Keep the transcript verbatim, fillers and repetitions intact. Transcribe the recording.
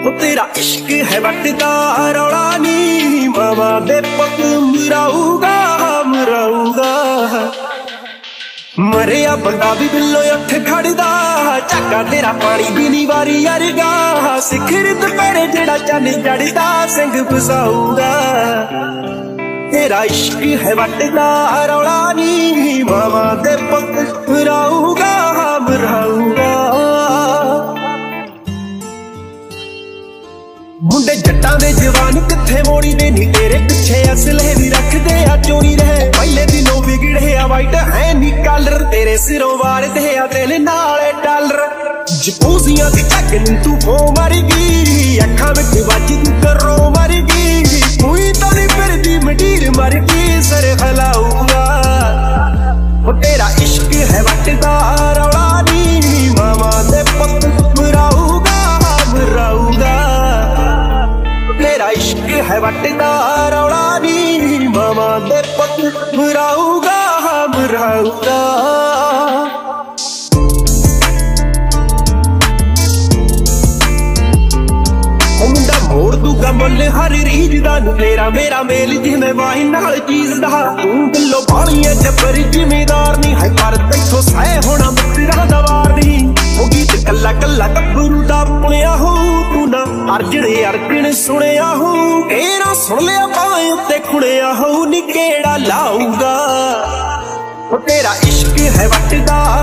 ਉਹ ਤੇਰਾ ਇਸ਼ਕ ਹੈ ਵੱਟਦਾ ਰੌਲਾ ਨੀ ਮਾਵਾ ਦੇ ਪੁੱਤ ਮਰਾਊਗਾ ਮਰਾਊਗਾ ਮਰਿਆ ਬੰਦਾ ਵੀ ਬਿੱਲੋ ਉੱਠ ਖੜਦਾ ਝਾਕਾ ਤੇਰਾ ਪਾਣੀ ਦੀ ਨੀ ਵਾਰੀ ਅਰਗਾ ਸਿਖਰ ਦੁਪਹਿਰੇ ਜਿਹੜਾ ਚੰਨ ਚੜਦਾ ਸਿੰਘ ਬਸਾਊਗਾ ਤੇਰਾ ਇਸ਼ਕ ਹੈ ਵੱਟਦਾ ਰੌਲਾ ਨੀ ਮਾਵਾ ਦੇ ਪੁੱਤ ਮਰਾਊਗਾ ਮਰਾਊਗਾ ਮੁੰਡੇ ਜੱਟਾਂ ਦੇ ਜਵਾਨ ਕਿੱਥੇ ਮੋੜੀ ਦੇ ਨੀ ਤੇਰੇ ਪਿੱਛੇ ਅਸਲੇ ਵੀ ਰੱਖਦੇ ਆ ਚੋਰੀ ਰਹੇ ਪਹਿਲੇ ਦਿਨੋਂ ਵਿਗੜੇ ਆ ਵਾਈਟ ਹੈ ਨੀ ਕਲਰ ਤੇਰੇ ਸਿਰੋਂ ਵਾਰਦੇ ਆ ਦਿਲ ਨਾਲੇ ਡਾਲਰ ਜਪੂਜ਼ੀਆਂ ਦੀ ਝੱਗ ਨੂੰ ਤੂੰ ਹੋ ਮਰ ਗਈ ਅੱਖਾਂ ਵਿੱਚ ਵੱਜ ਤੂੰ ਕਰੋ ਮਰ ਗਈ ਕੋਈ ਤਾਂ ਨਹੀਂ ਫਿਰਦੀ ਮਡੀਰ ਮਰ ਗਈ ਸਰ ਖਲਾਊਗਾ ਉਹ ਤੇਰਾ ਇਸ਼ਕ ਹੈ ਵੱਟਦਾ ਰੌਲਾ ਨੀ ਮਾਮਾ ਦੇ ਪੁੱਤ ਮਰਾਊਗਾ ਮਰਾਊਗਾ ਤੇਰਾ ਇਸ਼ਕ ਹੈ ਵੱਟਦਾ ਰੌਲਾ ਨੀ ਮਾਮਾ ਦੇ ਪੁੱਤ ਮਰਾਊਗਾ ਮਰਾਊਗਾ ਮੁੰਡਾ ਮੋੜ ਦੂਗਾ ਮੁੱਲ ਹਰ ਰੀਝ ਦਾ ਨੂੰ ਤੇਰਾ ਮੇਰਾ ਮੇਲ ਜਿਵੇਂ ਵਾਹੀ ਨਾਲ ਚੀਜ਼ ਦਾ ਤੂੰ ਦਿਲੋਂ ਬਾਣੀ ਐ ਜੱਬਰ ਜ਼ਿਮੀਦਾਰ ਨਹੀਂ ਹੈ ਪਰ ਤੈਥੋਂ ਸਹਿ ਹੋਣਾ ਮੁਕਰਾ ਦਾ ਵਾਰ ਨਹੀਂ ਉਹ ਗੀਤ ਕੱਲਾ ਕੱਲਾ ਗੱਭਰੂ ਦਾ ਪੁਣਿਆ ਹੋ ਤੂੰ ਨਾ ਅਰਜਣੇ ਅਰਜਣ ਸੁਣਿਆ ਹੋ ਇਹਨਾ ਸੁਣ ਲਿਆ ਭਾਵੇਂ ਉੱਤੇ ਖੁਣਿਆ ਹੋ ਨੀ ਕਿਹੜਾ ਲਾਊਗਾ ਉਹ ਤੇਰਾ ਇਸ਼ਕ ਹੈ ਵੱਟਦਾ